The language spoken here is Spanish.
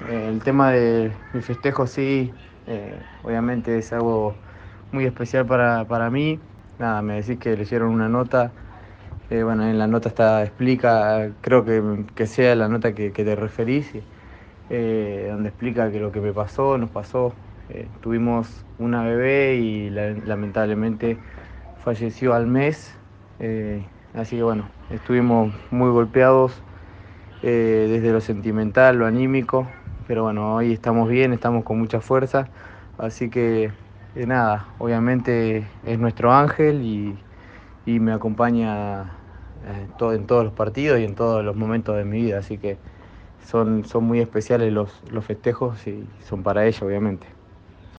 El tema de mi festejo, sí, obviamente es algo muy especial para mí. Nada, me decís que leyeron una nota. Bueno, en la nota explica, creo que sea la nota que te referís, donde explica que lo que me pasó, nos pasó. Tuvimos una bebé y lamentablemente falleció al mes. Así que bueno, estuvimos muy golpeados, desde lo sentimental, lo anímico, pero bueno, hoy estamos bien, estamos con mucha fuerza, así que nada, obviamente es nuestro ángel y me acompaña en todos los partidos y en todos los momentos de mi vida, así que son muy especiales los festejos y son para ella, obviamente.